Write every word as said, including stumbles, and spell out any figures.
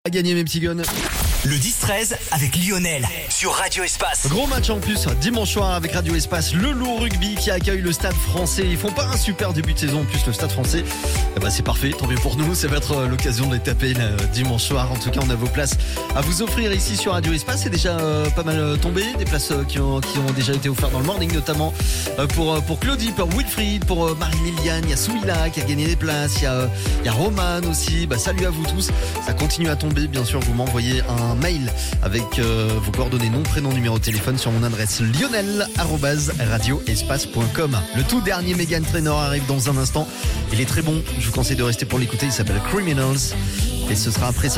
À gagner mes petits guns. Le dix treize avec Lionel sur Radio Espace. Gros match en plus dimanche soir avec Radio Espace, le Loup Rugby qui accueille le Stade Français. Ils font pas un super début de saison en plus, le Stade Français. Eh ben c'est parfait, tant mieux pour nous. Ça va être l'occasion de les taper là, dimanche soir. En tout cas, on a vos places à vous offrir ici sur Radio Espace. C'est déjà euh, pas mal tombé, des places euh, qui, ont, qui ont déjà été offertes dans le morning, notamment euh, pour pour Claudie, pour Wilfried, pour euh, Marie-Liliane. Il y a Souila qui a gagné des places. Il y a euh, il y a Roman aussi. Bah salut à vous tous. Ça continue à tomber. Bien sûr, vous m'envoyez un mail avec euh, vos coordonnées, nom, prénom, numéro de téléphone sur mon adresse lionel arobase radioespace point com. Le tout dernier Meghan Trainor arrive dans un instant. Il est très bon. Je vous conseille de rester pour l'écouter. Il s'appelle Criminals et ce sera après ça.